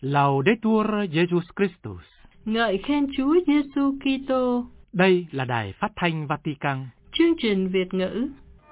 Laudetur Jesus Christus. Ngợi khen Chúa Giêsu Kitô. Đây là Đài Phát thanh Vatican. Chương trình Việt ngữ.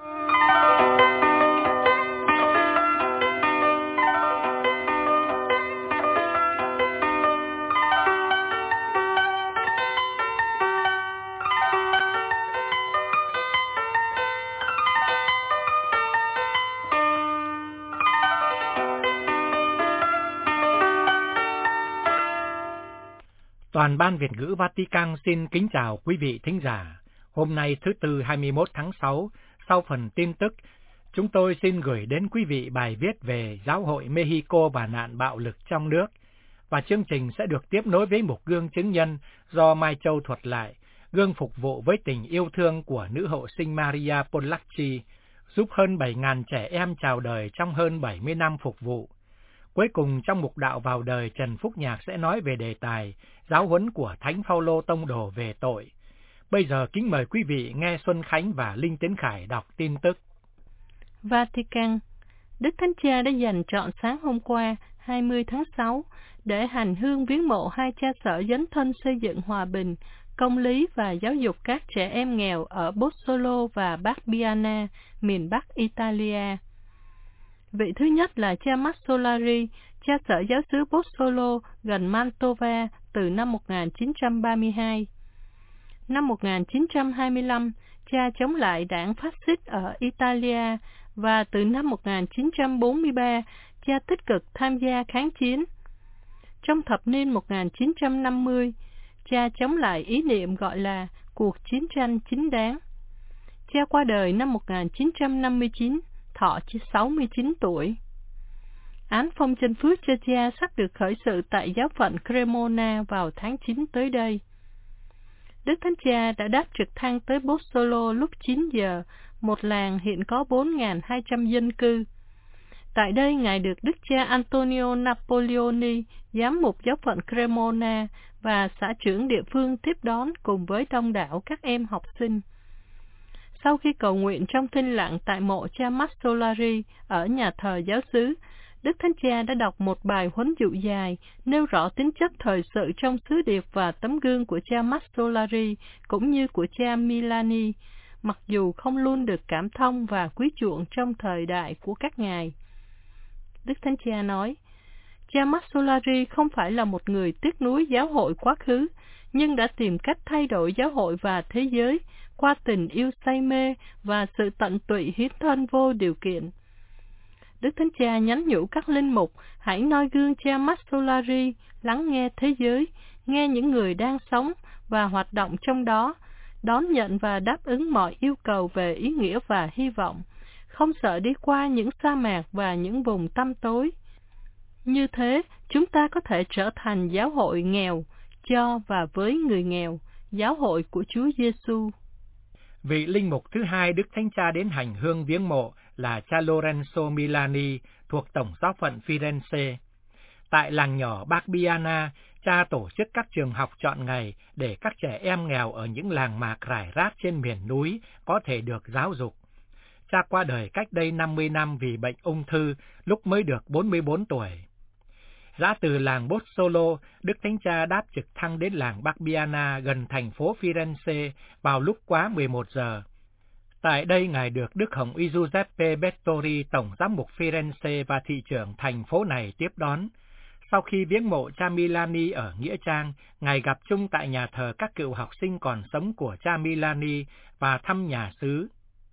Toàn ban Việt ngữ Vatican xin kính chào quý vị thính giả. Hôm nay thứ Tư 21 tháng 6, sau phần tin tức, chúng tôi xin gửi đến quý vị bài viết về Giáo hội Mexico và nạn bạo lực trong nước. Và chương trình sẽ được tiếp nối với một gương chứng nhân do Mai Châu thuật lại, gương phục vụ với tình yêu thương của nữ hậu sinh Maria Polacchi, giúp hơn 7.000 trẻ em chào đời trong hơn 70 năm phục vụ. Cuối cùng trong mục đạo vào đời, Trần Phúc Nhạc sẽ nói về đề tài giáo huấn của Thánh Phaolô tông đồ về tội. Bây giờ kính mời quý vị nghe Xuân Khánh và Linh Tiến Khải đọc tin tức. Vatican. Đức Thánh Cha đã dành trọn sáng hôm qua, 20 tháng 6, để hành hương viếng mộ hai cha sở dấn thân xây dựng hòa bình, công lý và giáo dục các trẻ em nghèo ở Bozzolo và Barbiana, miền Bắc Italia. Vị thứ nhất là cha Massolari, cha sở giáo xứ Bozzolo gần Mantova từ năm 1932. Năm 1925, cha chống lại đảng phát xít ở Italia và từ năm 1943, cha tích cực tham gia kháng chiến. Trong thập niên 1950, cha chống lại ý niệm gọi là cuộc chiến tranh chính đáng. Cha qua đời năm 1959, thọ 69 tuổi. Án phong chân phước cho cha sắp được khởi sự tại giáo phận Cremona vào tháng 9 tới đây. Đức Thánh Cha đã đáp trực thăng tới Bozzolo lúc 9 giờ, một làng hiện có 4.200 dân cư. Tại đây, Ngài được Đức cha Antonio Napoleoni, giám mục giáo phận Cremona và xã trưởng địa phương tiếp đón cùng với đông đảo các em học sinh. Sau khi cầu nguyện trong thinh lặng tại mộ cha Massolari ở nhà thờ giáo xứ, Đức Thánh Cha đã đọc một bài huấn dụ dài, nêu rõ tính chất thời sự trong sứ điệp và tấm gương của cha Massolari cũng như của cha Milani, mặc dù không luôn được cảm thông và quý chuộng trong thời đại của các ngài. Đức Thánh Cha nói, cha Massolari không phải là một người tiếc nuối giáo hội quá khứ, nhưng đã tìm cách thay đổi giáo hội và thế giới qua tình yêu say mê và sự tận tụy hiến thân vô điều kiện. Đức Thánh Cha nhắn nhủ các linh mục hãy noi gương cha Massolari, lắng nghe thế giới, nghe những người đang sống và hoạt động trong đó, đón nhận và đáp ứng mọi yêu cầu về ý nghĩa và hy vọng, không sợ đi qua những sa mạc và những vùng tăm tối. Như thế, chúng ta có thể trở thành giáo hội nghèo, cho và với người nghèo, giáo hội của Chúa Giêsu. Vị linh mục thứ hai Đức Thánh Cha đến hành hương viếng mộ là cha Lorenzo Milani thuộc Tổng giáo phận Firenze. Tại làng nhỏ Barbiana, cha tổ chức các trường học chọn ngày để các trẻ em nghèo ở những làng mạc rải rác trên miền núi có thể được giáo dục. Cha qua đời cách đây 50 năm vì bệnh ung thư lúc mới được 44 tuổi. Ra từ làng Bozzolo, Đức Thánh Cha đáp trực thăng đến làng Barbiana gần thành phố Firenze vào lúc quá 11 giờ. Tại đây, Ngài được Đức Hồng Y Giuseppe Bettori, Tổng giám mục Firenze và thị trưởng thành phố này tiếp đón. Sau khi viếng mộ cha Milani ở Nghĩa Trang, Ngài gặp chung tại nhà thờ các cựu học sinh còn sống của cha Milani và thăm nhà xứ.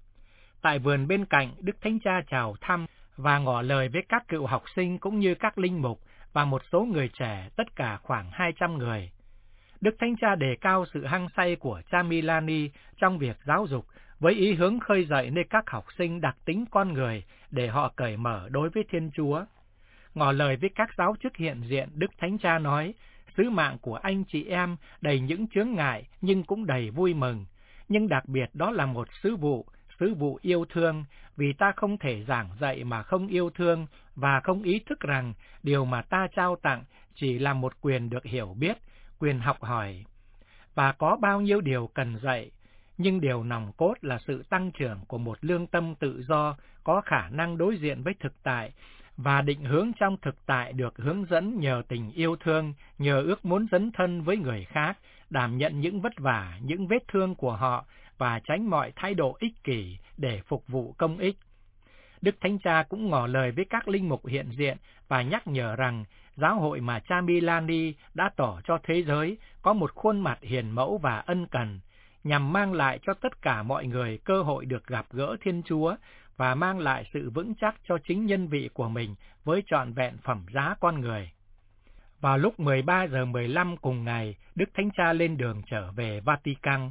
Tại vườn bên cạnh, Đức Thánh Cha chào thăm và ngỏ lời với các cựu học sinh cũng như các linh mục và một số người trẻ, tất cả khoảng 200 người. Đức Thánh Cha đề cao sự hăng say của cha Milani trong việc giáo dục, với ý hướng khơi dậy nơi các học sinh đặc tính con người để họ cởi mở đối với Thiên Chúa. Ngỏ lời với các giáo chức hiện diện, Đức Thánh Cha nói, sứ mạng của anh chị em đầy những chướng ngại nhưng cũng đầy vui mừng, nhưng đặc biệt đó là một sứ vụ yêu thương, vì ta không thể giảng dạy mà không yêu thương và không ý thức rằng điều mà ta trao tặng chỉ là một quyền được hiểu biết, quyền học hỏi. Và có bao nhiêu điều cần dạy, nhưng điều nòng cốt là sự tăng trưởng của một lương tâm tự do, có khả năng đối diện với thực tại và định hướng trong thực tại được hướng dẫn nhờ tình yêu thương, nhờ ước muốn dấn thân với người khác, đảm nhận những vất vả, những vết thương của họ và tránh mọi thái độ ích kỷ để phục vụ công ích. Đức Thánh Cha cũng ngỏ lời với các linh mục hiện diện và nhắc nhở rằng giáo hội mà cha Milani đã tỏ cho thế giới có một khuôn mặt hiền mẫu và ân cần, nhằm mang lại cho tất cả mọi người cơ hội được gặp gỡ Thiên Chúa và mang lại sự vững chắc cho chính nhân vị của mình với trọn vẹn phẩm giá con người. Vào lúc 13:15 cùng ngày, Đức Thánh Cha lên đường trở về Vatican.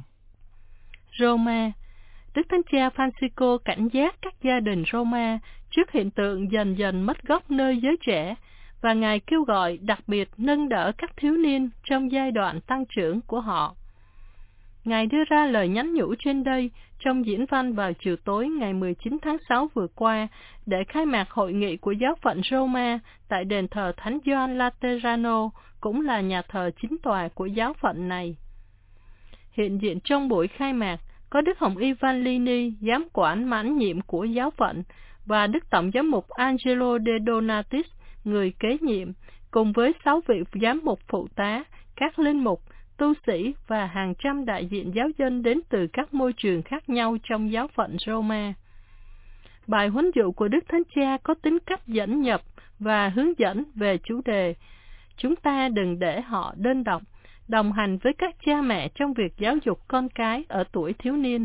Roma. Đức Thánh Cha Francisco cảnh giác các gia đình Roma trước hiện tượng dần dần mất gốc nơi giới trẻ, và Ngài kêu gọi đặc biệt nâng đỡ các thiếu niên trong giai đoạn tăng trưởng của họ. Ngài đưa ra lời nhắn nhủ trên đây trong diễn văn vào chiều tối ngày 19 tháng 6 vừa qua để khai mạc hội nghị của giáo phận Roma tại đền thờ Thánh Gioan Laterano, cũng là nhà thờ chính tòa của giáo phận này. Hiện diện trong buổi khai mạc có Đức Hồng Y Vallini, giám quản mãn nhiệm của giáo phận, và Đức Tổng giám mục Angelo De Donatis, người kế nhiệm, cùng với 6 vị giám mục phụ tá, các linh mục, tu sĩ và hàng trăm đại diện giáo dân đến từ các môi trường khác nhau trong giáo phận Roma. Bài huấn dụ của Đức Thánh Cha có tính cách dẫn nhập và hướng dẫn về chủ đề "Chúng ta đừng để họ đơn độc", đồng hành với các cha mẹ trong việc giáo dục con cái ở tuổi thiếu niên.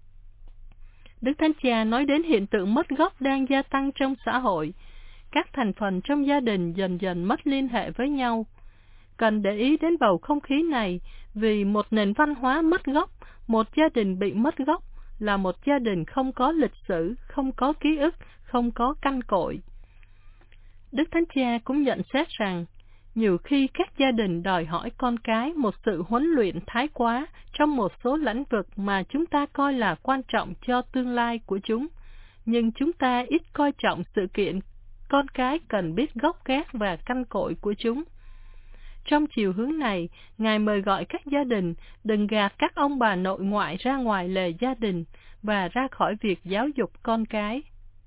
Đức Thánh Cha nói đến hiện tượng mất gốc đang gia tăng trong xã hội. Các thành phần trong gia đình dần dần mất liên hệ với nhau. Cần để ý đến bầu không khí này, vì một nền văn hóa mất gốc, một gia đình bị mất gốc, là một gia đình không có lịch sử, không có ký ức, không có căn cội. Đức Thánh Cha cũng nhận xét rằng, nhiều khi các gia đình đòi hỏi con cái một sự huấn luyện thái quá trong một số lĩnh vực mà chúng ta coi là quan trọng cho tương lai của chúng, nhưng chúng ta ít coi trọng sự kiện con cái cần biết gốc gác và căn cội của chúng. Trong chiều hướng này, Ngài mời gọi các gia đình đừng gạt các ông bà nội ngoại ra ngoài lề gia đình và ra khỏi việc giáo dục con cái.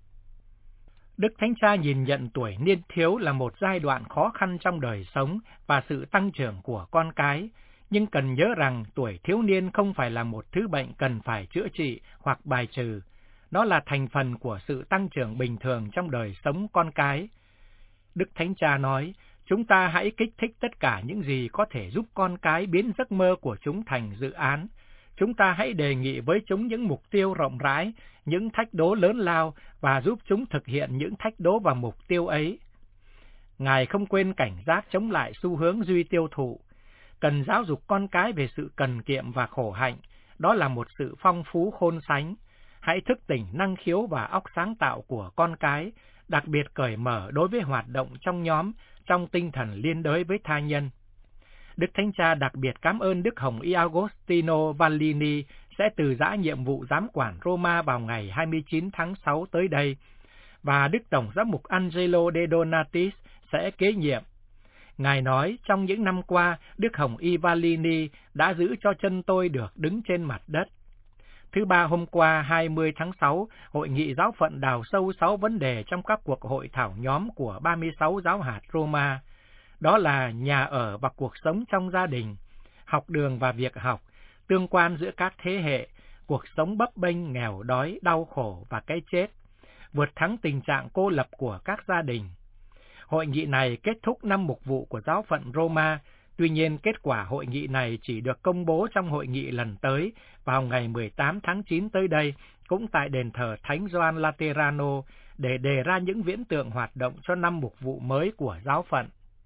Đức Thánh Cha nhìn nhận tuổi niên thiếu là một giai đoạn khó khăn trong đời sống và sự tăng trưởng của con cái, nhưng cần nhớ rằng tuổi thiếu niên không phải là một thứ bệnh cần phải chữa trị hoặc bài trừ. Nó là thành phần của sự tăng trưởng bình thường trong đời sống con cái. Đức Thánh Cha nói, chúng ta hãy kích thích tất cả những gì có thể giúp con cái biến giấc mơ của chúng thành dự án. Chúng ta hãy đề nghị với chúng những mục tiêu rộng rãi, những thách đố lớn lao và giúp chúng thực hiện những thách đố và mục tiêu ấy. Ngài không quên cảnh giác chống lại xu hướng duy tiêu thụ. Cần giáo dục con cái về sự cần kiệm và khổ hạnh, đó là một sự phong phú khôn sánh. Hãy thức tỉnh năng khiếu và óc sáng tạo của con cái, đặc biệt cởi mở đối với hoạt động trong nhóm, trong tinh thần liên đới với tha nhân. Đức Thánh Cha đặc biệt cảm ơn Đức Hồng Y Agostino Vallini sẽ từ giã nhiệm vụ giám quản Roma vào ngày 29 tháng 6 tới đây, và Đức Tổng giám mục Angelo De Donatis sẽ kế nhiệm. Ngài nói, trong những năm qua, Đức Hồng Y Vallini đã giữ cho chân tôi được đứng trên mặt đất. Thứ Ba hôm qua 20 tháng 6, Hội nghị giáo phận đào sâu 6 vấn đề trong các cuộc hội thảo nhóm của 36 giáo hạt Roma. Đó là nhà ở và cuộc sống trong gia đình, học đường và việc học, tương quan giữa các thế hệ, cuộc sống bấp bênh, nghèo đói, đau khổ và cái chết, vượt thắng tình trạng cô lập của các gia đình. Hội nghị này kết thúc năm mục vụ của giáo phận Roma. Tuy nhiên, kết quả hội nghị này chỉ được công bố trong hội nghị lần tới vào ngày 18 tháng 9 tới đây, cũng tại đền thờ Thánh Gioan Laterano, để đề ra những viễn tượng hoạt động cho năm mục vụ mới của giáo phận.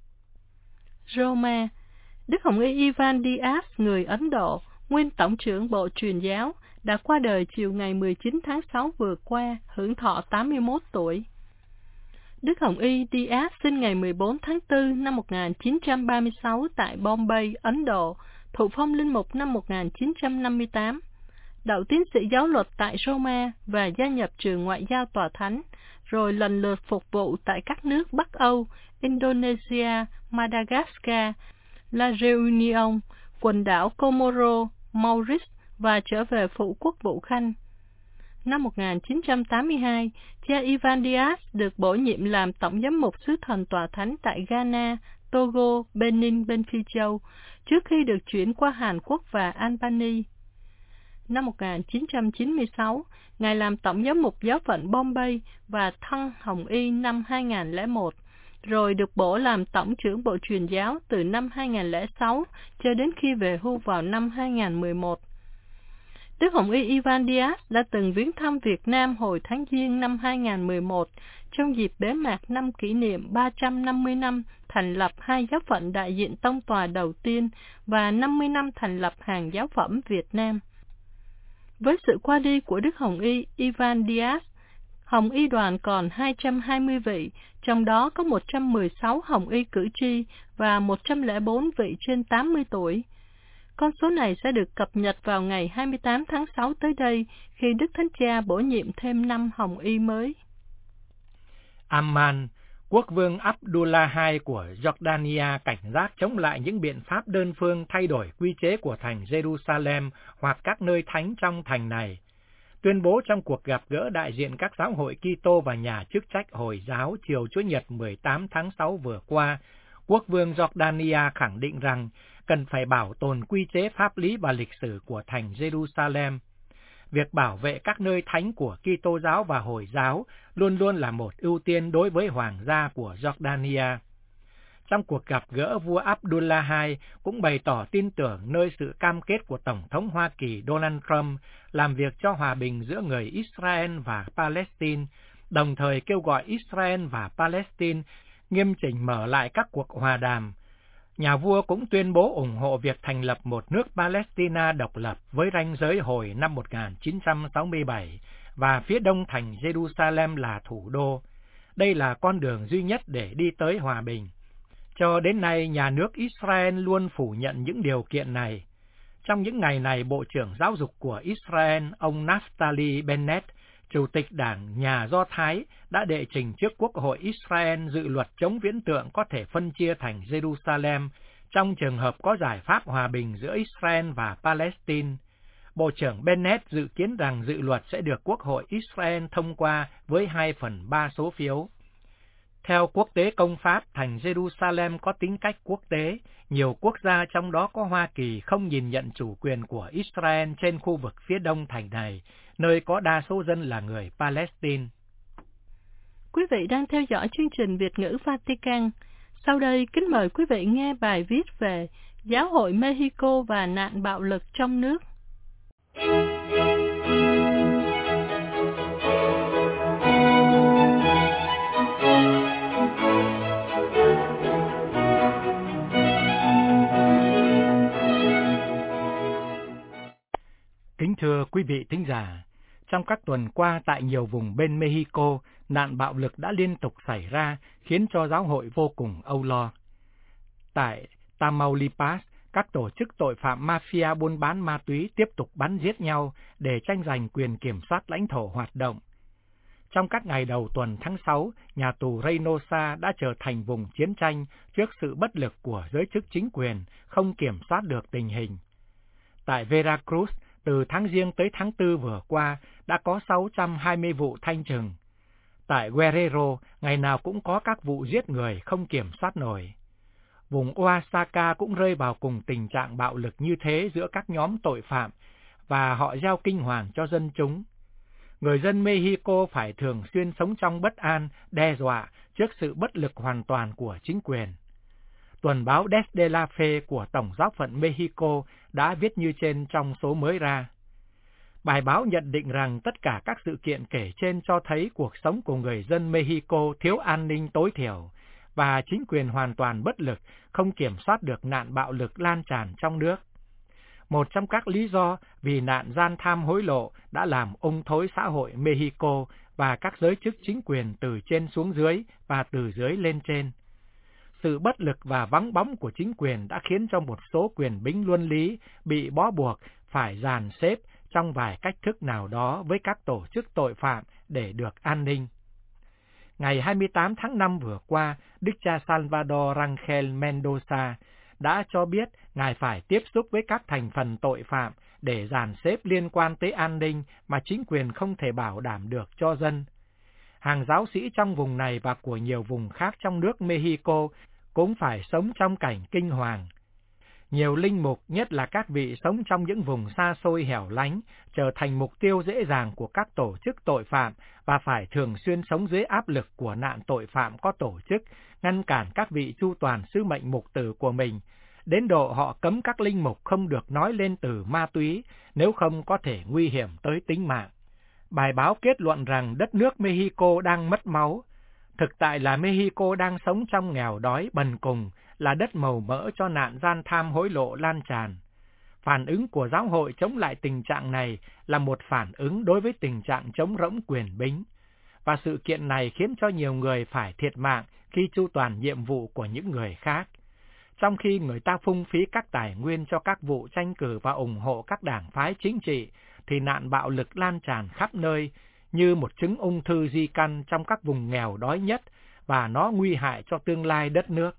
Roma. Đức Hồng Y Ivan Diaz, người Ấn Độ, nguyên Tổng trưởng Bộ Truyền giáo, đã qua đời chiều ngày 19 tháng 6 vừa qua, hưởng thọ 81 tuổi. Đức Hồng Y Diaz sinh ngày 14 tháng 4 năm 1936 tại Bombay, Ấn Độ, thụ phong linh mục năm 1958. Đậu tiến sĩ giáo luật tại Roma và gia nhập trường ngoại giao tòa thánh, rồi lần lượt phục vụ tại các nước Bắc Âu, Indonesia, Madagascar, La Réunion, quần đảo Comoro, Maurice và trở về phụ quốc vụ Khanh. Năm 1982, cha Ivan Diaz được bổ nhiệm làm tổng giám mục sứ thần tòa thánh tại Ghana, Togo, Benin bên Phi Châu, trước khi được chuyển qua Hàn Quốc và Albany. Năm 1996, Ngài làm tổng giám mục giáo phận Bombay và thăng Hồng Y năm 2001, rồi được bổ làm tổng trưởng bộ truyền giáo từ năm 2006 cho đến khi về hưu vào năm 2011. Đức Hồng Y Ivan Diaz đã từng viếng thăm Việt Nam hồi tháng Giêng năm 2011 trong dịp bế mạc năm kỷ niệm 350 năm thành lập hai giáo phận đại diện tông tòa đầu tiên và 50 năm thành lập Hàng Giáo phẩm Việt Nam. Với sự qua đi của Đức Hồng Y Ivan Diaz, Hồng Y đoàn còn 220 vị, trong đó có 116 Hồng Y cử tri và 104 vị trên 80 tuổi. Con số này sẽ được cập nhật vào ngày 28 tháng 6 tới đây, khi Đức Thánh Cha bổ nhiệm thêm 5 Hồng Y mới. Amman, quốc vương Abdullah II của Jordania cảnh giác chống lại những biện pháp đơn phương thay đổi quy chế của thành Jerusalem hoặc các nơi thánh trong thành này. Tuyên bố trong cuộc gặp gỡ đại diện các giáo hội Kitô và nhà chức trách Hồi giáo chiều Chủ nhật 18 tháng 6 vừa qua, quốc vương Jordania khẳng định rằng cần phải bảo tồn quy chế pháp lý và lịch sử của thành Jerusalem. Việc bảo vệ các nơi thánh của Kitô giáo và Hồi giáo luôn luôn là một ưu tiên đối với hoàng gia của Jordania. Trong cuộc gặp gỡ, vua Abdullah II cũng bày tỏ tin tưởng nơi sự cam kết của Tổng thống Hoa Kỳ Donald Trump làm việc cho hòa bình giữa người Israel và Palestine, đồng thời kêu gọi Israel và Palestine nghiêm chỉnh mở lại các cuộc hòa đàm. Nhà vua cũng tuyên bố ủng hộ việc thành lập một nước Palestina độc lập với ranh giới hồi năm 1967 và phía đông thành Jerusalem là thủ đô. Đây là con đường duy nhất để đi tới hòa bình. Cho đến nay, nhà nước Israel luôn phủ nhận những điều kiện này. Trong những ngày này, Bộ trưởng Giáo dục của Israel, ông Naftali Bennett, Chủ tịch Đảng Nhà Do Thái, đã đệ trình trước Quốc hội Israel dự luật chống viễn tượng có thể phân chia thành Jerusalem trong trường hợp có giải pháp hòa bình giữa Israel và Palestine. Bộ trưởng Bennett dự kiến rằng dự luật sẽ được Quốc hội Israel thông qua với 2/3 số phiếu. Theo quốc tế công pháp, thành Jerusalem có tính cách quốc tế. Nhiều quốc gia, trong đó có Hoa Kỳ, không nhìn nhận chủ quyền của Israel trên khu vực phía đông thành này, nơi có đa số dân là người Palestine. Quý vị đang theo dõi chương trình Việt ngữ Vatican. Sau đây, kính mời quý vị nghe bài viết về Giáo hội Mexico và nạn bạo lực trong nước. Kính thưa quý vị thính giả, trong các tuần qua tại nhiều vùng bên Mexico, nạn bạo lực đã liên tục xảy ra, khiến cho giáo hội vô cùng âu lo. Tại Tamaulipas, các tổ chức tội phạm mafia buôn bán ma túy tiếp tục bắn giết nhau để tranh giành quyền kiểm soát lãnh thổ hoạt động. Trong các ngày đầu tuần tháng 6, nhà tù Reynosa đã trở thành vùng chiến tranh trước sự bất lực của giới chức chính quyền, không kiểm soát được tình hình. Tại Veracruz, từ tháng Giêng tới tháng 4 vừa qua, đã có 620 vụ thanh trừng. Tại Guerrero, ngày nào cũng có các vụ giết người không kiểm soát nổi. Vùng Oaxaca cũng rơi vào cùng tình trạng bạo lực như thế giữa các nhóm tội phạm, và họ gieo kinh hoàng cho dân chúng. Người dân Mexico phải thường xuyên sống trong bất an, đe dọa trước sự bất lực hoàn toàn của chính quyền. Tuần báo Desde la Fe của Tổng giáo phận Mexico đã viết như trên trong số mới ra. Bài báo nhận định rằng tất cả các sự kiện kể trên cho thấy cuộc sống của người dân Mexico thiếu an ninh tối thiểu, và chính quyền hoàn toàn bất lực, không kiểm soát được nạn bạo lực lan tràn trong nước. Một trong các lý do vì nạn gian tham hối lộ đã làm ung thối xã hội Mexico và các giới chức chính quyền từ trên xuống dưới và từ dưới lên trên. Sự bất lực và vắng bóng của chính quyền đã khiến cho một số quyền bính luân lý bị bó buộc phải dàn xếp trong vài cách thức nào đó với các tổ chức tội phạm để được an ninh. Ngày 28 tháng 5 vừa qua, Đức cha Salvador Rangel Mendoza đã cho biết Ngài phải tiếp xúc với các thành phần tội phạm để dàn xếp liên quan tới an ninh mà chính quyền không thể bảo đảm được cho dân. Hàng giáo sĩ trong vùng này và của nhiều vùng khác trong nước Mexico cũng phải sống trong cảnh kinh hoàng. Nhiều linh mục, nhất là các vị sống trong những vùng xa xôi hẻo lánh, trở thành mục tiêu dễ dàng của các tổ chức tội phạm và phải thường xuyên sống dưới áp lực của nạn tội phạm có tổ chức, ngăn cản các vị chu toàn sứ mệnh mục tử của mình, đến độ họ cấm các linh mục không được nói lên từ ma túy, nếu không có thể nguy hiểm tới tính mạng. Bài báo kết luận rằng đất nước Mexico đang mất máu. Thực tại là Mexico đang sống trong nghèo đói bần cùng, là đất màu mỡ cho nạn gian tham hối lộ lan tràn. Phản ứng của giáo hội chống lại tình trạng này là một phản ứng đối với tình trạng trống rỗng quyền bính. Và sự kiện này khiến cho nhiều người phải thiệt mạng khi chu toàn nhiệm vụ của những người khác. Trong khi người ta phung phí các tài nguyên cho các vụ tranh cử và ủng hộ các đảng phái chính trị, thì nạn bạo lực lan tràn khắp nơi như một chứng ung thư di căn trong các vùng nghèo đói nhất, và nó nguy hại cho tương lai đất nước.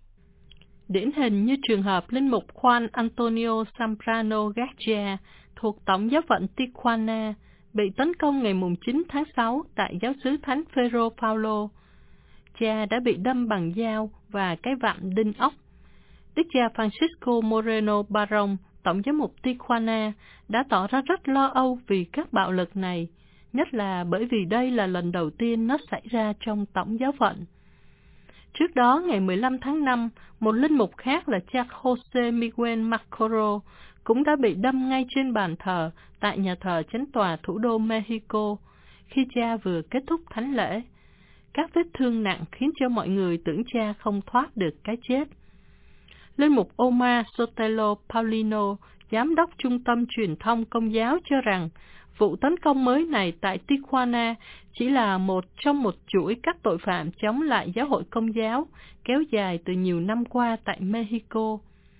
Điển hình như trường hợp linh mục Juan Antonio Zambrano Garcia thuộc Tổng giáo phận Tijuana bị tấn công ngày 9 tháng 6 tại giáo xứ Thánh Phêrô Phaolô. Cha đã bị đâm bằng dao và cái vặn đinh ốc. Đức cha Francisco Moreno Barón, Tổng giám mục Tijuana, đã tỏ ra rất lo âu vì các bạo lực này, nhất là bởi vì đây là lần đầu tiên nó xảy ra trong Tổng giáo phận. Trước đó, ngày 15 tháng 5, một linh mục khác là cha José Miguel Macoro cũng đã bị đâm ngay trên bàn thờ tại nhà thờ chánh tòa thủ đô Mexico khi cha vừa kết thúc thánh lễ. Các vết thương nặng khiến cho mọi người tưởng cha không thoát được cái chết. Linh mục Omar Sotelo Paulino, giám đốc Trung tâm Truyền thông Công giáo cho rằng vụ tấn công mới này tại Tijuana chỉ là một trong một chuỗi các tội phạm chống lại giáo hội Công giáo kéo dài từ nhiều năm qua tại Mexico.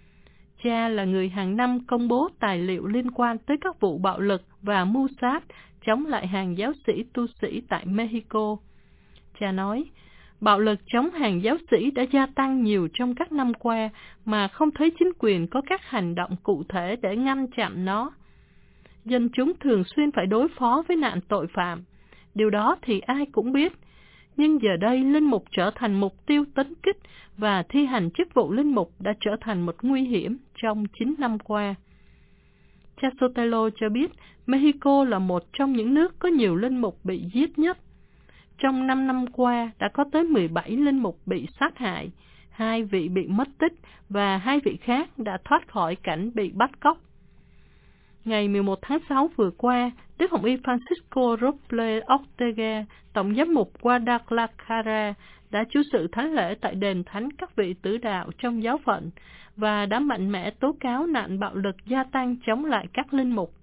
Cha là người hàng năm công bố tài liệu liên quan tới các vụ bạo lực và mưu sát chống lại hàng giáo sĩ tu sĩ tại Mexico. Cha nói, bạo lực chống hàng giáo sĩ đã gia tăng nhiều trong các năm qua mà không thấy chính quyền có các hành động cụ thể để ngăn chặn nó. Dân chúng thường xuyên phải đối phó với nạn tội phạm. Điều đó thì ai cũng biết. Nhưng giờ đây, linh mục trở thành mục tiêu tấn kích và thi hành chức vụ linh mục đã trở thành một nguy hiểm trong 9 năm qua. Cha Sotelo cho biết, Mexico là một trong những nước có nhiều linh mục bị giết nhất. Trong 5 năm qua, đã có tới 17 linh mục bị sát hại, 2 vị bị mất tích và 2 vị khác đã thoát khỏi cảnh bị bắt cóc. Ngày 11 tháng 6 vừa qua, Đức Hồng Y Francisco Robles Ortega, Tổng giám mục Guadalajara, đã chủ sự thánh lễ tại đền thánh các vị tử đạo trong giáo phận và đã mạnh mẽ tố cáo nạn bạo lực gia tăng chống lại các linh mục.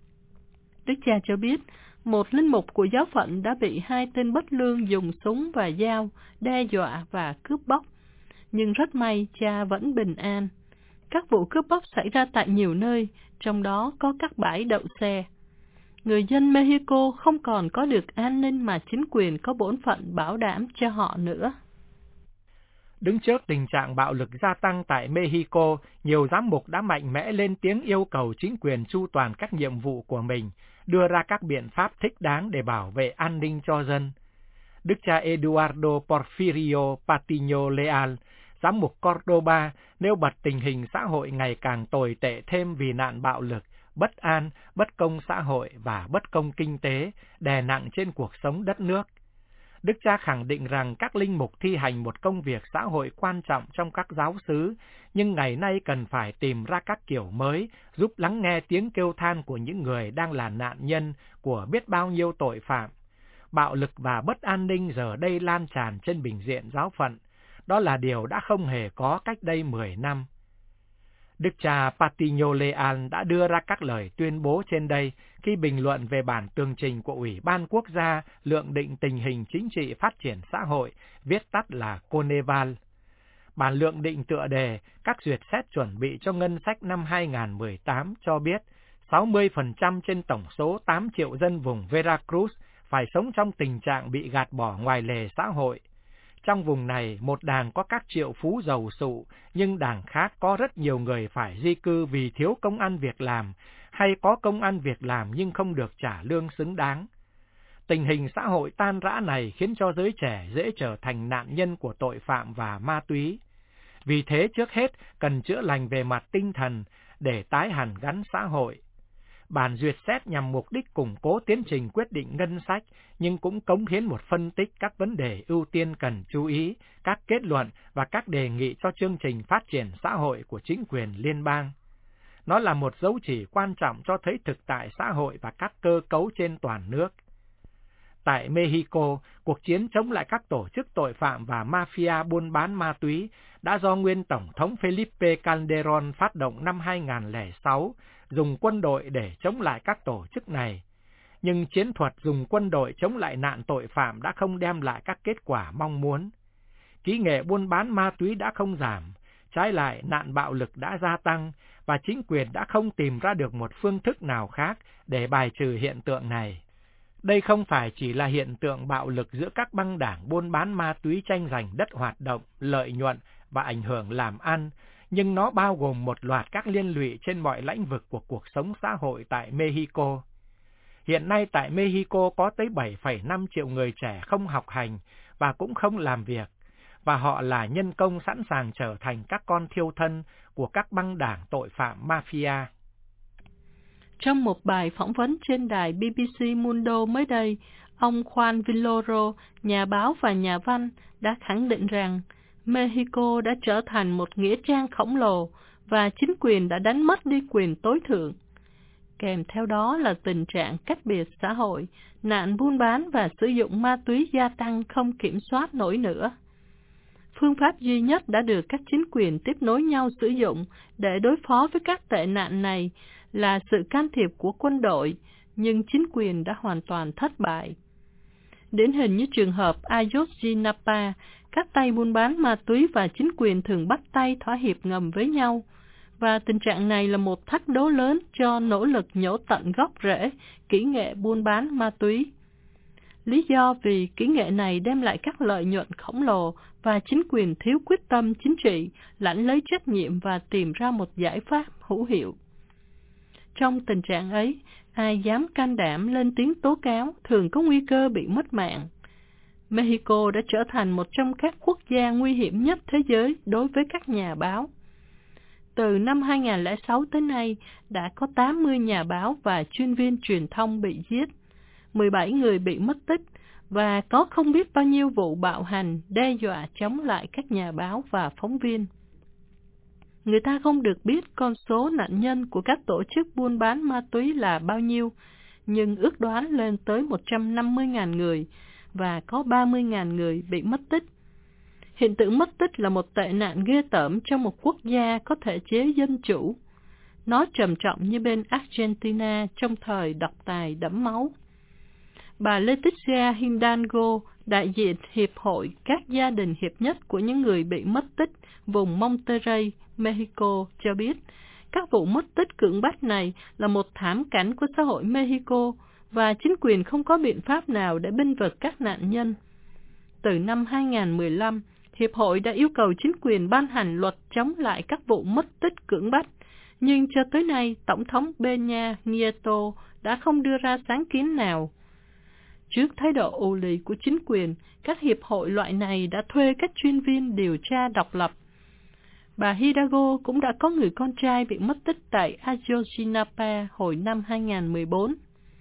Đức cha cho biết, một linh mục của giáo phận đã bị 2 tên bất lương dùng súng và dao đe dọa và cướp bóc, nhưng rất may cha vẫn bình an. Các vụ cướp bóc xảy ra tại nhiều nơi, trong đó có các bãi đậu xe. Người dân Mexico không còn có được an ninh mà chính quyền có bổn phận bảo đảm cho họ nữa. Đứng trước tình trạng bạo lực gia tăng tại Mexico, nhiều giám mục đã mạnh mẽ lên tiếng yêu cầu chính quyền chu toàn các nhiệm vụ của mình, đưa ra các biện pháp thích đáng để bảo vệ an ninh cho dân. Đức cha Eduardo Porfirio Patiño Leal, giám mục Cordoba, nêu bật tình hình xã hội ngày càng tồi tệ thêm vì nạn bạo lực, bất an, bất công xã hội và bất công kinh tế đè nặng trên cuộc sống đất nước. Đức cha khẳng định rằng các linh mục thi hành một công việc xã hội quan trọng trong các giáo xứ, nhưng ngày nay cần phải tìm ra các kiểu mới giúp lắng nghe tiếng kêu than của những người đang là nạn nhân của biết bao nhiêu tội phạm. Bạo lực và bất an ninh giờ đây lan tràn trên bình diện giáo phận. Đó là điều đã không hề có cách đây 10 năm. Đức cha Patiño Leal đã đưa ra các lời tuyên bố trên đây khi bình luận về bản tường trình của Ủy ban Quốc gia lượng định tình hình chính trị phát triển xã hội, viết tắt là Coneval. Bản lượng định tựa đề các duyệt xét chuẩn bị cho ngân sách năm 2018 cho biết 60% trên tổng số 8 triệu dân vùng Veracruz phải sống trong tình trạng bị gạt bỏ ngoài lề xã hội. Trong vùng này, một đảng có các triệu phú giàu sụ, nhưng đảng khác có rất nhiều người phải di cư vì thiếu công ăn việc làm, hay có công ăn việc làm nhưng không được trả lương xứng đáng. Tình hình xã hội tan rã này khiến cho giới trẻ dễ trở thành nạn nhân của tội phạm và ma túy. Vì thế trước hết cần chữa lành về mặt tinh thần để tái hàn gắn xã hội. Bản duyệt xét nhằm mục đích củng cố tiến trình quyết định ngân sách, nhưng cũng cống hiến một phân tích các vấn đề ưu tiên cần chú ý, các kết luận và các đề nghị cho chương trình phát triển xã hội của chính quyền liên bang. Nó là một dấu chỉ quan trọng cho thấy thực tại xã hội và các cơ cấu trên toàn nước. Tại Mexico, cuộc chiến chống lại các tổ chức tội phạm và mafia buôn bán ma túy đã do nguyên Tổng thống Felipe Calderón phát động năm 2006, dùng quân đội để chống lại các tổ chức này. Nhưng chiến thuật dùng quân đội chống lại nạn tội phạm đã không đem lại các kết quả mong muốn. Kỹ nghệ buôn bán ma túy đã không giảm, trái lại nạn bạo lực đã gia tăng và chính quyền đã không tìm ra được một phương thức nào khác để bài trừ hiện tượng này. Đây không phải chỉ là hiện tượng bạo lực giữa các băng đảng buôn bán ma túy tranh giành đất hoạt động, lợi nhuận và ảnh hưởng làm ăn, nhưng nó bao gồm một loạt các liên lụy trên mọi lĩnh vực của cuộc sống xã hội tại Mexico. Hiện nay tại Mexico có tới 7,5 triệu người trẻ không học hành và cũng không làm việc, và họ là nhân công sẵn sàng trở thành các con thiêu thân của các băng đảng tội phạm mafia. Trong một bài phỏng vấn trên đài BBC Mundo mới đây, ông Juan Villoro, nhà báo và nhà văn, đã khẳng định rằng Mexico đã trở thành một nghĩa trang khổng lồ và chính quyền đã đánh mất đi quyền tối thượng. Kèm theo đó là tình trạng cách biệt xã hội, nạn buôn bán và sử dụng ma túy gia tăng không kiểm soát nổi nữa. Phương pháp duy nhất đã được các chính quyền tiếp nối nhau sử dụng để đối phó với các tệ nạn này là sự can thiệp của quân đội, nhưng chính quyền đã hoàn toàn thất bại. Điển hình như trường hợp Ayotzinapa, các tay buôn bán ma túy và chính quyền thường bắt tay thỏa hiệp ngầm với nhau, và tình trạng này là một thách đố lớn cho nỗ lực nhổ tận gốc rễ kỹ nghệ buôn bán ma túy. Lý do vì kỹ nghệ này đem lại các lợi nhuận khổng lồ và chính quyền thiếu quyết tâm chính trị, lãnh lấy trách nhiệm và tìm ra một giải pháp hữu hiệu. Trong tình trạng ấy, ai dám can đảm lên tiếng tố cáo thường có nguy cơ bị mất mạng. Mexico đã trở thành một trong các quốc gia nguy hiểm nhất thế giới đối với các nhà báo. Từ năm 2006 tới nay, đã có 80 nhà báo và chuyên viên truyền thông bị giết, 17 người bị mất tích, và có không biết bao nhiêu vụ bạo hành, đe dọa chống lại các nhà báo và phóng viên. Người ta không được biết con số nạn nhân của các tổ chức buôn bán ma túy là bao nhiêu, nhưng ước đoán lên tới 150.000 người, và có 30.000 người bị mất tích. Hiện tượng mất tích là một tệ nạn ghê tởm trong một quốc gia có thể chế dân chủ. Nó trầm trọng như bên Argentina trong thời độc tài đẫm máu. Bà Leticia Hidalgo, đại diện Hiệp hội các gia đình hiệp nhất của những người bị mất tích vùng Monterrey, Mexico, cho biết các vụ mất tích cưỡng bách này là một thảm cảnh của xã hội Mexico và chính quyền không có biện pháp nào để bênh vực các nạn nhân. Từ năm 2015, Hiệp hội đã yêu cầu chính quyền ban hành luật chống lại các vụ mất tích cưỡng bách, nhưng cho tới nay, Tổng thống Peña Nieto đã không đưa ra sáng kiến nào. Trước thái độ ù lì của chính quyền, các hiệp hội loại này đã thuê các chuyên viên điều tra độc lập. Bà Hidalgo cũng đã có người con trai bị mất tích tại Ayotzinapa hồi năm 2014.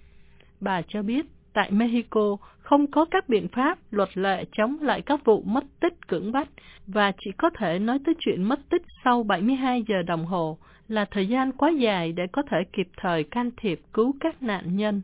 Bà cho biết, tại Mexico không có các biện pháp luật lệ chống lại các vụ mất tích cưỡng bách và chỉ có thể nói tới chuyện mất tích sau 72 giờ đồng hồ là thời gian quá dài để có thể kịp thời can thiệp cứu các nạn nhân.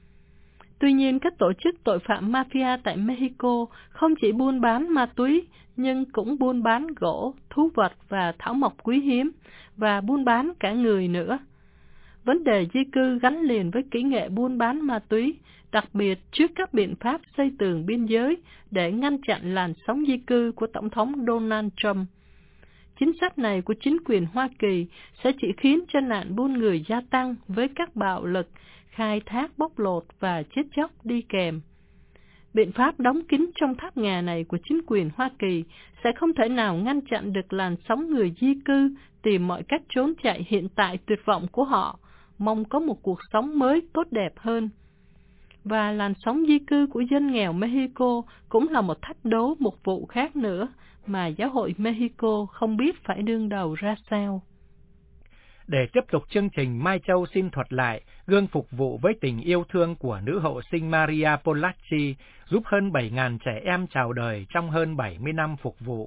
Tuy nhiên, các tổ chức tội phạm mafia tại Mexico không chỉ buôn bán ma túy, nhưng cũng buôn bán gỗ, thú vật và thảo mộc quý hiếm, và buôn bán cả người nữa. Vấn đề di cư gắn liền với kỹ nghệ buôn bán ma túy, đặc biệt trước các biện pháp xây tường biên giới để ngăn chặn làn sóng di cư của Tổng thống Donald Trump. Chính sách này của chính quyền Hoa Kỳ sẽ chỉ khiến cho nạn buôn người gia tăng với các bạo lực, khai thác bóc lột và chết chóc đi kèm. Biện pháp đóng kín trong tháp ngà này của chính quyền Hoa Kỳ sẽ không thể nào ngăn chặn được làn sóng người di cư tìm mọi cách trốn chạy hiện tại tuyệt vọng của họ, mong có một cuộc sống mới tốt đẹp hơn. Và làn sóng di cư của dân nghèo Mexico cũng là một thách đố mục vụ khác nữa mà giáo hội Mexico không biết phải đương đầu ra sao. Để tiếp tục chương trình, Mai Châu xin thuật lại gương phục vụ với tình yêu thương của nữ hậu sinh Maria Polacci, giúp hơn 7.000 trẻ em chào đời trong hơn 70 năm phục vụ.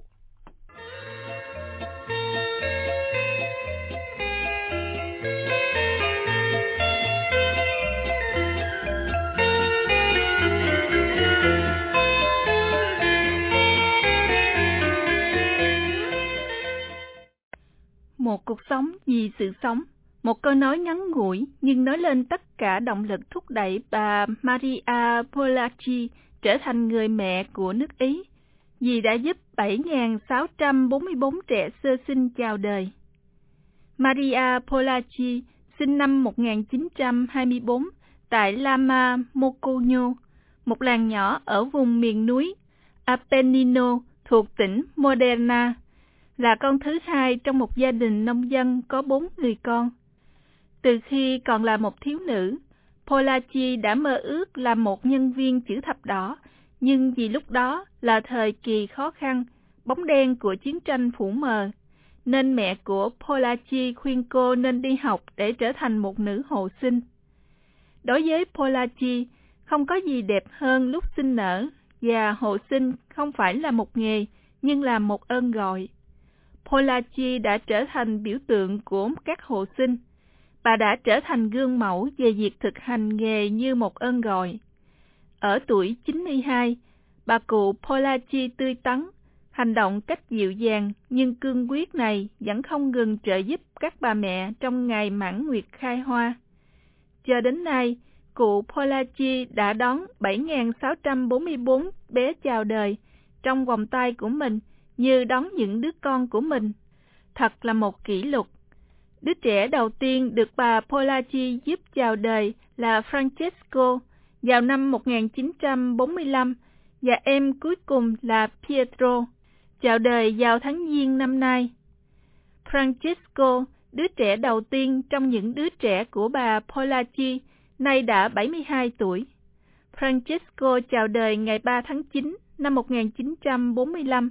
Một cuộc sống vì sự sống, một câu nói ngắn ngủi nhưng nói lên tất cả động lực thúc đẩy bà Maria Polacci trở thành người mẹ của nước Ý, vì đã giúp 7.644 trẻ sơ sinh chào đời. Maria Polacci sinh năm 1924 tại Lama Mocoño, một làng nhỏ ở vùng miền núi Apennino thuộc tỉnh Modena, là con thứ hai trong một gia đình nông dân có 4 người con. Từ khi còn là một thiếu nữ, Polacci đã mơ ước làm một nhân viên chữ thập đỏ, nhưng vì lúc đó là thời kỳ khó khăn, bóng đen của chiến tranh phủ mờ, nên mẹ của Polacci khuyên cô nên đi học để trở thành một nữ hộ sinh. Đối với Polacci, không có gì đẹp hơn lúc sinh nở, và hộ sinh không phải là một nghề, nhưng là một ơn gọi. Polacci đã trở thành biểu tượng của các hộ sinh. Bà đã trở thành gương mẫu về việc thực hành nghề như một ơn gọi. Ở tuổi 92, bà cụ Polacci tươi tắn, hành động cách dịu dàng nhưng cương quyết này vẫn không ngừng trợ giúp các bà mẹ trong ngày mãn nguyệt khai hoa. Cho đến nay, cụ Polacci đã đón 7.644 bé chào đời trong vòng tay của mình như đón những đứa con của mình. Thật là một kỷ lục. Đứa trẻ đầu tiên được bà Polacci giúp chào đời là Francesco vào năm 1945 và em cuối cùng là Pietro, chào đời vào tháng Giêng năm nay. Francesco, đứa trẻ đầu tiên trong những đứa trẻ của bà Polacci, nay đã 72 tuổi. Francesco chào đời ngày 3 tháng 9 năm 1945.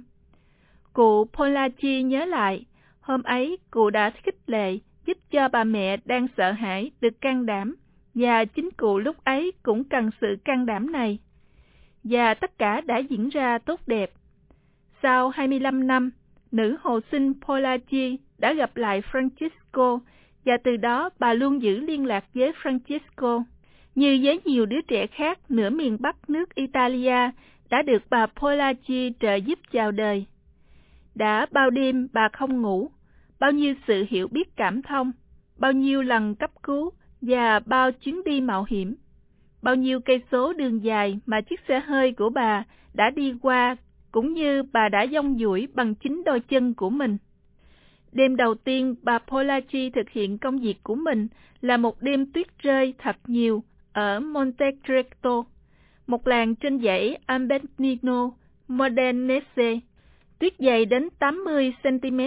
Cụ Polacci nhớ lại, hôm ấy cụ đã khích lệ giúp cho bà mẹ đang sợ hãi được can đảm, và chính cụ lúc ấy cũng cần sự can đảm này. Và tất cả đã diễn ra tốt đẹp. Sau 25 năm, nữ hộ sinh Polacci đã gặp lại Francesco, và từ đó bà luôn giữ liên lạc với Francesco. Như với nhiều đứa trẻ khác nửa miền Bắc nước Italia đã được bà Polacci trợ giúp chào đời. Đã bao đêm bà không ngủ, bao nhiêu sự hiểu biết cảm thông, bao nhiêu lần cấp cứu và bao chuyến đi mạo hiểm, bao nhiêu cây số đường dài mà chiếc xe hơi của bà đã đi qua, cũng như bà đã dong duỗi bằng chính đôi chân của mình. Đêm đầu tiên bà Polacci thực hiện công việc của mình là một đêm tuyết rơi thật nhiều ở Montecreto, một làng trên dãy Apennino Modenese, tuyết dày đến 80 cm.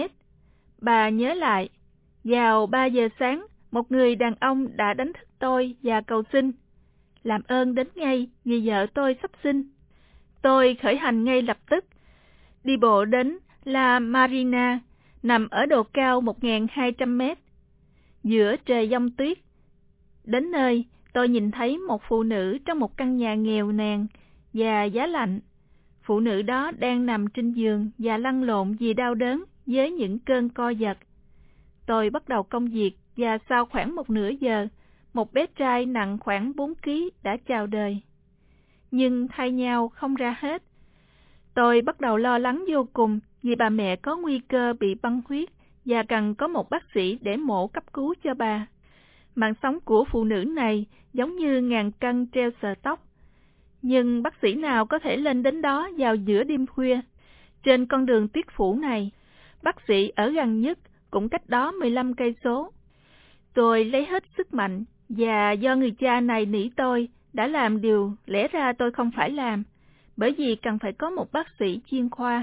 Bà nhớ lại, vào 3 giờ sáng, một người đàn ông đã đánh thức tôi và cầu xin, làm ơn đến ngay vì vợ tôi sắp sinh. Tôi khởi hành ngay lập tức, đi bộ đến La Marina, nằm ở độ cao 1.200 mét, giữa trời giông tuyết. Đến nơi, tôi nhìn thấy một phụ nữ trong một căn nhà nghèo nàn và giá lạnh. Phụ nữ đó đang nằm trên giường và lăn lộn vì đau đớn với những cơn co giật. Tôi bắt đầu công việc và sau khoảng một nửa giờ, một bé trai nặng khoảng 4 kg đã chào đời. Nhưng thay nhau không ra hết. Tôi bắt đầu lo lắng vô cùng vì bà mẹ có nguy cơ bị băng huyết và cần có một bác sĩ để mổ cấp cứu cho bà. Mạng sống của phụ nữ này giống như ngàn cân treo sợi tóc. Nhưng bác sĩ nào có thể lên đến đó vào giữa đêm khuya? Trên con đường tuyết phủ này, bác sĩ ở gần nhất cũng cách đó 15 cây số. Tôi lấy hết sức mạnh và do người cha này nỉ tôi đã làm điều lẽ ra tôi không phải làm, bởi vì cần phải có một bác sĩ chuyên khoa.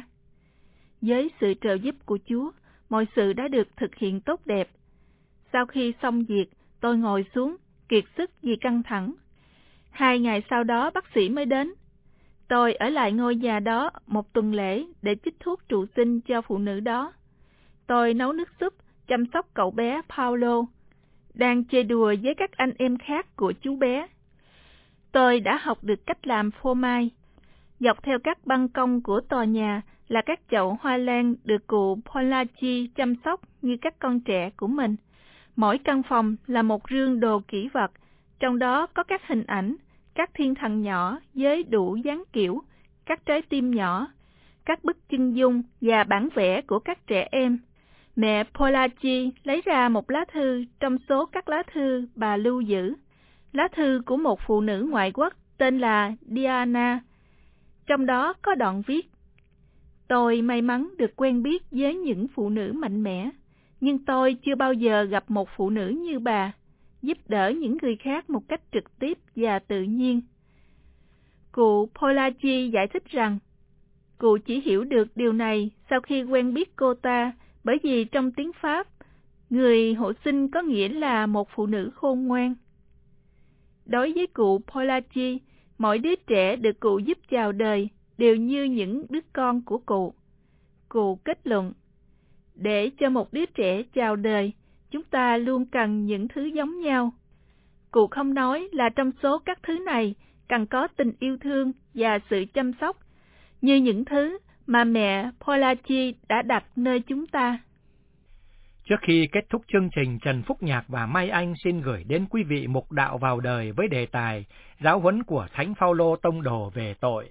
Với sự trợ giúp của Chúa, mọi sự đã được thực hiện tốt đẹp. Sau khi xong việc, tôi ngồi xuống, kiệt sức vì căng thẳng. 2 ngày sau đó bác sĩ mới đến. Tôi ở lại ngôi nhà đó 1 tuần lễ để chích thuốc trụ sinh cho phụ nữ đó. Tôi nấu nước súp, chăm sóc cậu bé Paulo, đang chơi đùa với các anh em khác của chú bé. Tôi đã học được cách làm phô mai. Dọc theo các ban công của tòa nhà là các chậu hoa lan được cụ Polachi chăm sóc như các con trẻ của mình. Mỗi căn phòng là một rương đồ kỷ vật, trong đó có các hình ảnh, các thiên thần nhỏ với đủ dáng kiểu, các trái tim nhỏ, các bức chân dung và bản vẽ của các trẻ em. Mẹ Polachi lấy ra một lá thư trong số các lá thư bà lưu giữ, lá thư của một phụ nữ ngoại quốc tên là Diana. Trong đó có đoạn viết: Tôi may mắn được quen biết với những phụ nữ mạnh mẽ, nhưng tôi chưa bao giờ gặp một phụ nữ như bà, giúp đỡ những người khác một cách trực tiếp và tự nhiên. Cụ Polachi giải thích rằng, cụ chỉ hiểu được điều này sau khi quen biết cô ta, bởi vì trong tiếng Pháp, người hộ sinh có nghĩa là một phụ nữ khôn ngoan. Đối với cụ Polachi, mỗi đứa trẻ được cụ giúp chào đời đều như những đứa con của cụ. Cụ kết luận, để cho một đứa trẻ chào đời, chúng ta luôn cần những thứ giống nhau. Cụ không nói là trong số các thứ này cần có tình yêu thương và sự chăm sóc, như những thứ mà mẹ Polachi đã đặt nơi chúng ta. Trước khi kết thúc chương trình, Trần Phúc Nhạc và Mai Anh xin gửi đến quý vị mục đạo vào đời với đề tài Giáo huấn của Thánh Phaolô tông đồ về tội.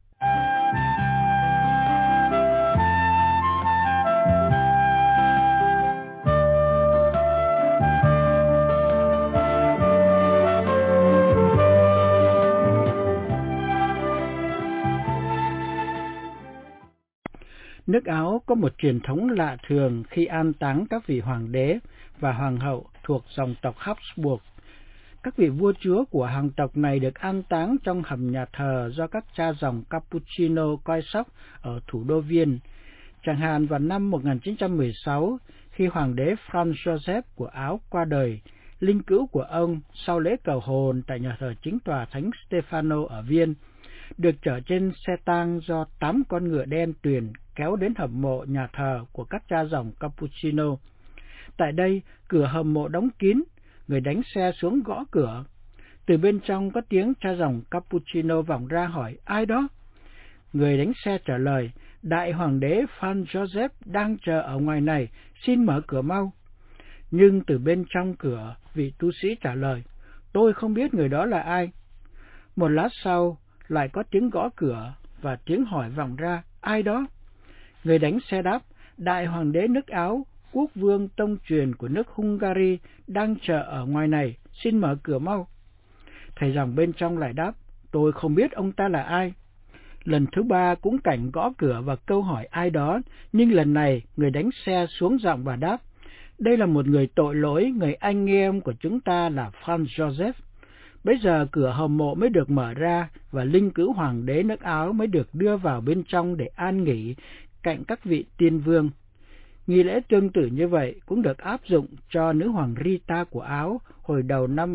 Nước Áo có một truyền thống lạ thường khi an táng các vị hoàng đế và hoàng hậu thuộc dòng tộc Habsburg. Các vị vua chúa của hàng tộc này được an táng trong hầm nhà thờ do các cha dòng Cappuccino coi sóc ở thủ đô Viên. Chẳng hạn vào năm 1916, khi hoàng đế Franz Joseph của Áo qua đời, linh cữu của ông sau lễ cầu hồn tại nhà thờ chính tòa Thánh Stefano ở Viên được chở trên xe tang do 8 con ngựa đen tuyền kéo đến hầm mộ nhà thờ của các cha dòng Cappuccino. Tại đây, cửa hầm mộ đóng kín, người đánh xe xuống gõ cửa. Từ bên trong có tiếng cha dòng Cappuccino vọng ra hỏi, ai đó? Người đánh xe trả lời, Đại Hoàng đế Franz Joseph đang chờ ở ngoài này, xin mở cửa mau. Nhưng từ bên trong cửa, vị tu sĩ trả lời, tôi không biết người đó là ai. Một lát sau, lại có tiếng gõ cửa và tiếng hỏi vọng ra, ai đó? Người đánh xe đáp, Đại Hoàng đế nước Áo, quốc vương tông truyền của nước Hungary đang chờ ở ngoài này, xin mở cửa mau. Thầy dòng bên trong lại đáp, tôi không biết ông ta là ai. Lần thứ 3 cũng cảnh gõ cửa và câu hỏi ai đó, nhưng lần này người đánh xe xuống giọng và đáp, đây là một người tội lỗi, người anh em của chúng ta là Franz Joseph. Bây giờ cửa hầm mộ mới được mở ra và linh cữu hoàng đế nước Áo mới được đưa vào bên trong để an nghỉ cạnh các vị tiên vương. Nghi lễ tương tự như vậy cũng được áp dụng cho nữ hoàng Rita của Áo hồi đầu năm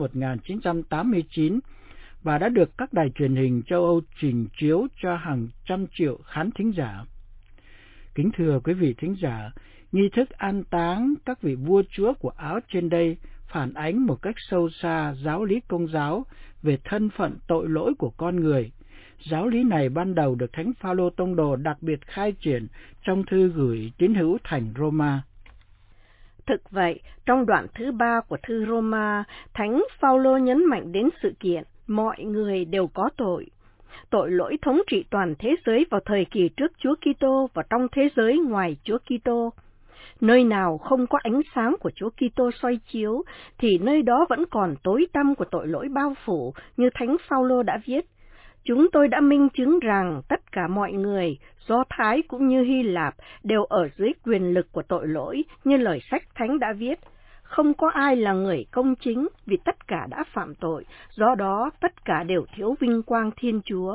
1989 và đã được các đài truyền hình châu Âu trình chiếu cho hàng trăm triệu khán thính giả. Kính thưa quý vị thính giả, nghi thức an táng các vị vua chúa của Áo trên đây phản ánh một cách sâu xa giáo lý Công giáo về thân phận tội lỗi của con người. Giáo lý này ban đầu được Thánh Phaolô tông đồ đặc biệt khai triển trong thư gửi tín hữu thành Roma. Thực vậy, trong đoạn thứ 3 của thư Roma, Thánh Phaolô nhấn mạnh đến sự kiện mọi người đều có tội. Tội lỗi thống trị toàn thế giới vào thời kỳ trước Chúa Kitô và trong thế giới ngoài Chúa Kitô. Nơi nào không có ánh sáng của Chúa Kitô soi chiếu, thì nơi đó vẫn còn tối tăm của tội lỗi bao phủ, như Thánh Phaolô đã viết. Chúng tôi đã minh chứng rằng tất cả mọi người, Do Thái cũng như Hy Lạp, đều ở dưới quyền lực của tội lỗi, như lời sách Thánh đã viết. Không có ai là người công chính, vì tất cả đã phạm tội, do đó tất cả đều thiếu vinh quang Thiên Chúa.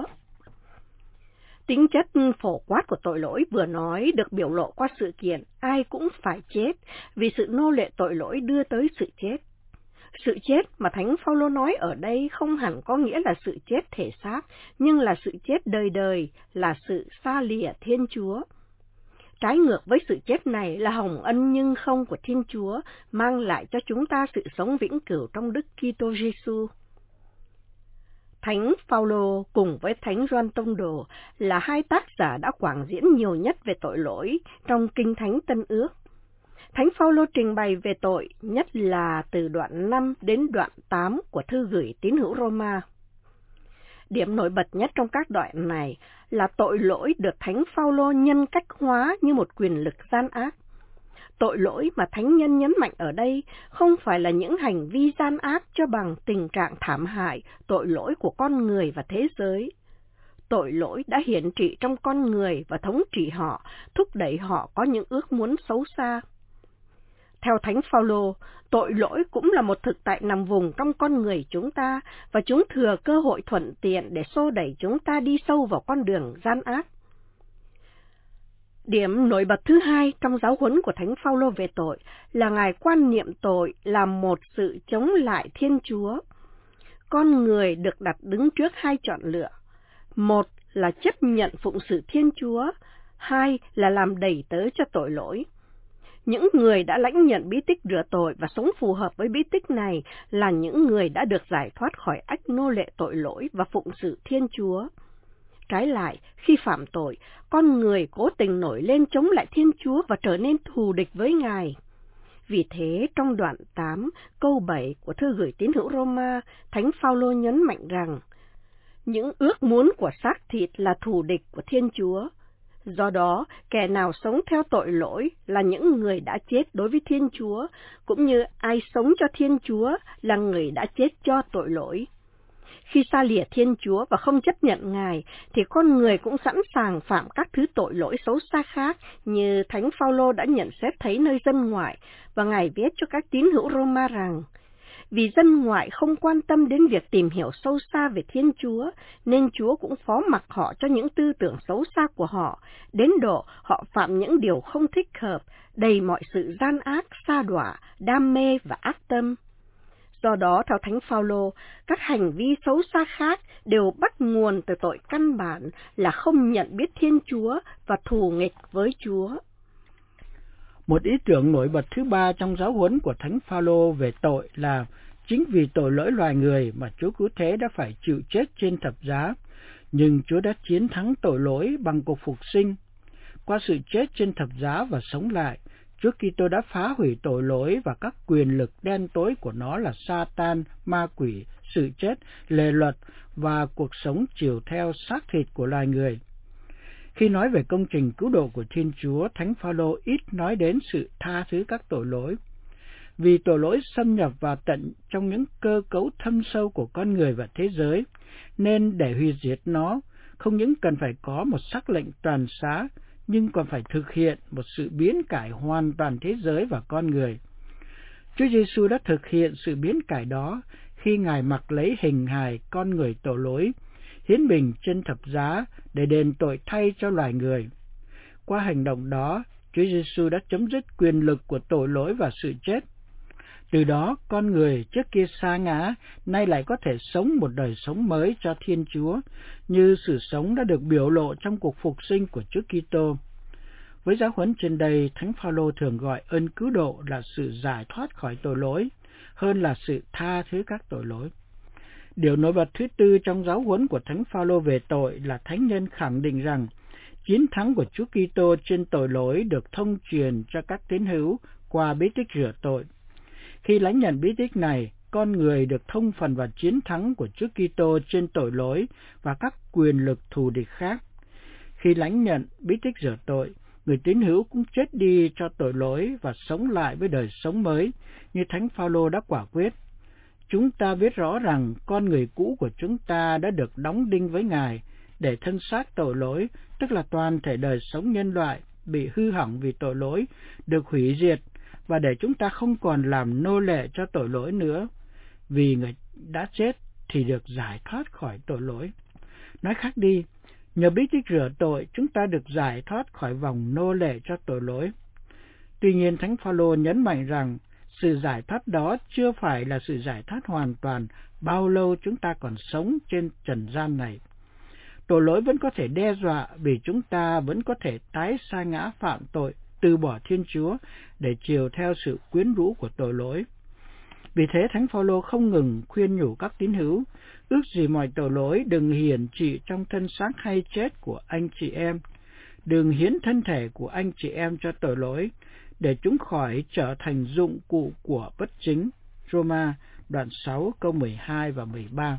Tính chất phổ quát của tội lỗi vừa nói được biểu lộ qua sự kiện ai cũng phải chết, vì sự nô lệ tội lỗi đưa tới sự chết. Sự chết mà Thánh Phaolô nói ở đây không hẳn có nghĩa là sự chết thể xác, nhưng là sự chết đời đời, là sự xa lìa Thiên Chúa. Trái ngược với sự chết này là hồng ân nhưng không của Thiên Chúa, mang lại cho chúng ta sự sống vĩnh cửu trong Đức Kitô Giêsu. Thánh Phaolô cùng với Thánh Gioan Tông Đồ là hai tác giả đã quảng diễn nhiều nhất về tội lỗi trong Kinh Thánh Tân Ước. Thánh Phaolô trình bày về tội nhất là từ đoạn 5 đến đoạn 8 của thư gửi tín hữu Roma. Điểm nổi bật nhất trong các đoạn này là tội lỗi được Thánh Phaolô nhân cách hóa như một quyền lực gian ác. Tội lỗi mà Thánh Nhân nhấn mạnh ở đây không phải là những hành vi gian ác cho bằng tình trạng thảm hại, tội lỗi của con người và thế giới. Tội lỗi đã hiển trị trong con người và thống trị họ, thúc đẩy họ có những ước muốn xấu xa. Theo Thánh Phaolô, tội lỗi cũng là một thực tại nằm vùng trong con người chúng ta, và chúng thừa cơ hội thuận tiện để xô đẩy chúng ta đi sâu vào con đường gian ác. Điểm nổi bật thứ hai trong giáo huấn của Thánh Phaolô về tội là Ngài quan niệm tội là một sự chống lại Thiên Chúa. Con người được đặt đứng trước hai chọn lựa. Một là chấp nhận phụng sự Thiên Chúa, hai là làm đầy tớ cho tội lỗi. Những người đã lãnh nhận bí tích rửa tội và sống phù hợp với bí tích này là những người đã được giải thoát khỏi ách nô lệ tội lỗi và phụng sự Thiên Chúa. Trái lại, khi phạm tội, con người cố tình nổi lên chống lại Thiên Chúa và trở nên thù địch với Ngài. Vì thế, trong đoạn 8, câu 7 của thư gửi tín hữu Roma, Thánh Phaolô nhấn mạnh rằng, những ước muốn của xác thịt là thù địch của Thiên Chúa. Do đó, kẻ nào sống theo tội lỗi là những người đã chết đối với Thiên Chúa, cũng như ai sống cho Thiên Chúa là người đã chết cho tội lỗi. Khi xa lìa Thiên Chúa và không chấp nhận Ngài, thì con người cũng sẵn sàng phạm các thứ tội lỗi xấu xa khác, như Thánh Phaolô đã nhận xét thấy nơi dân ngoại, và Ngài viết cho các tín hữu Roma rằng, vì dân ngoại không quan tâm đến việc tìm hiểu sâu xa về Thiên Chúa, nên Chúa cũng phó mặc họ cho những tư tưởng xấu xa của họ, đến độ họ phạm những điều không thích hợp, đầy mọi sự gian ác, sa đọa, đam mê và ác tâm. Do đó, theo Thánh Phaolô, các hành vi xấu xa khác đều bắt nguồn từ tội căn bản là không nhận biết Thiên Chúa và thù nghịch với Chúa. Một ý tưởng nổi bật thứ ba trong giáo huấn của Thánh Phaolô về tội là chính vì tội lỗi loài người mà Chúa Cứu Thế đã phải chịu chết trên thập giá, nhưng Chúa đã chiến thắng tội lỗi bằng cuộc phục sinh. Qua sự chết trên thập giá và sống lại, Chúa Kitô đã phá hủy tội lỗi và các quyền lực đen tối của nó là Sa-tan, ma quỷ, sự chết, lề luật và cuộc sống chiều theo xác thịt của loài người. Khi nói về công trình cứu độ của Thiên Chúa, Thánh Phaolô ít nói đến sự tha thứ các tội lỗi. Vì tội lỗi xâm nhập vào tận trong những cơ cấu thâm sâu của con người và thế giới, nên để hủy diệt nó, không những cần phải có một sắc lệnh toàn xá, nhưng còn phải thực hiện một sự biến cải hoàn toàn thế giới và con người. Chúa Giêsu đã thực hiện sự biến cải đó khi Ngài mặc lấy hình hài con người tội lỗi, hiến mình trên thập giá để đền tội thay cho loài người. Qua hành động đó, Chúa Giêsu đã chấm dứt quyền lực của tội lỗi và sự chết. Từ đó, con người trước kia sa ngã, nay lại có thể sống một đời sống mới cho Thiên Chúa, như sự sống đã được biểu lộ trong cuộc phục sinh của Chúa Kitô. Với giáo huấn trên đây, Thánh Phaolô thường gọi ơn cứu độ là sự giải thoát khỏi tội lỗi, hơn là sự tha thứ các tội lỗi. Điều nổi bật thứ tư trong giáo huấn của Thánh Phaolô về tội là Thánh Nhân khẳng định rằng chiến thắng của Chúa Kitô trên tội lỗi được thông truyền cho các tín hữu qua bí tích rửa tội. Khi lãnh nhận bí tích này, con người được thông phần vào chiến thắng của Chúa Kitô trên tội lỗi và các quyền lực thù địch khác. Khi lãnh nhận bí tích rửa tội, người tín hữu cũng chết đi cho tội lỗi và sống lại với đời sống mới, như Thánh Phaolô đã quả quyết. Chúng ta biết rõ rằng con người cũ của chúng ta đã được đóng đinh với Ngài, để thân xác tội lỗi, tức là toàn thể đời sống nhân loại, bị hư hỏng vì tội lỗi, được hủy diệt, và để chúng ta không còn làm nô lệ cho tội lỗi nữa. Vì người đã chết thì được giải thoát khỏi tội lỗi. Nói khác đi, nhờ bí tích rửa tội, chúng ta được giải thoát khỏi vòng nô lệ cho tội lỗi. Tuy nhiên, Thánh Phaolô nhấn mạnh rằng sự giải thoát đó chưa phải là sự giải thoát hoàn toàn bao lâu chúng ta còn sống trên trần gian này. Tội lỗi vẫn có thể đe dọa vì chúng ta vẫn có thể tái sa ngã phạm tội, từ bỏ Thiên Chúa để chiều theo sự quyến rũ của tội lỗi. Vì thế Thánh Phaolô không ngừng khuyên nhủ các tín hữu, ước gì mọi tội lỗi đừng hiển trị trong thân xác hay chết của anh chị em, đừng hiến thân thể của anh chị em cho tội lỗi, để chúng khỏi trở thành dụng cụ của bất chính. Roma đoạn 6 câu 12 và 13.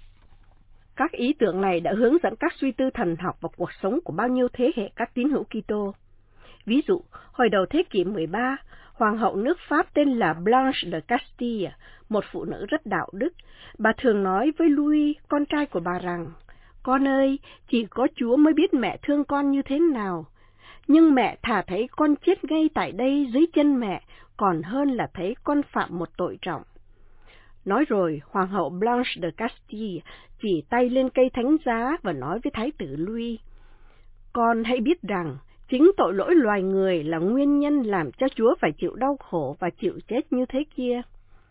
Các ý tưởng này đã hướng dẫn các suy tư thần học vào cuộc sống của bao nhiêu thế hệ các tín hữu Kitô. Ví dụ, hồi đầu thế kỷ 13, Hoàng hậu nước Pháp tên là Blanche de Castille, một phụ nữ rất đạo đức. Bà thường nói với Louis, con trai của bà rằng, con ơi, chỉ có Chúa mới biết mẹ thương con như thế nào. Nhưng mẹ thà thấy con chết ngay tại đây dưới chân mẹ, còn hơn là thấy con phạm một tội trọng. Nói rồi, Hoàng hậu Blanche de Castille chỉ tay lên cây thánh giá và nói với Thái tử Louis, con hãy biết rằng, chính tội lỗi loài người là nguyên nhân làm cho Chúa phải chịu đau khổ và chịu chết như thế kia.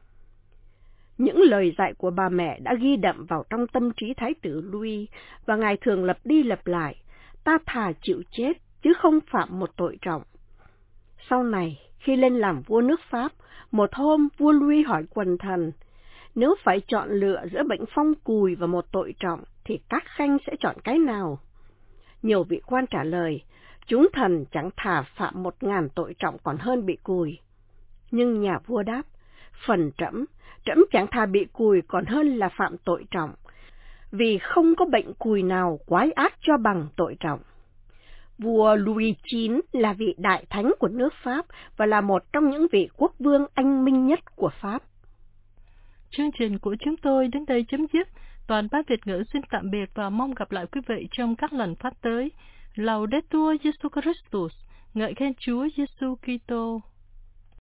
Những lời dạy của bà mẹ đã ghi đậm vào trong tâm trí Thái tử Louis, và ngài thường lặp đi lặp lại, ta thà chịu chết, chứ không phạm một tội trọng. Sau này, khi lên làm vua nước Pháp, một hôm vua Louis hỏi quần thần, nếu phải chọn lựa giữa bệnh phong cùi và một tội trọng, thì các khanh sẽ chọn cái nào? Nhiều vị quan trả lời, chúng thần chẳng thà phạm 1000 tội trọng còn hơn bị cùi. Nhưng nhà vua đáp, phần trẫm chẳng thà bị cùi còn hơn là phạm tội trọng, vì không có bệnh cùi nào quái ác cho bằng tội trọng. Vua Louis IX là vị đại thánh của nước Pháp và là một trong những vị quốc vương anh minh nhất của Pháp. Chương trình của chúng tôi đến đây chấm dứt. Toàn Bác Việt ngữ xin tạm biệt và mong gặp lại quý vị trong các lần phát tới. Laudetur Jesus Christus, ngợi khen Chúa Giêsu Kitô.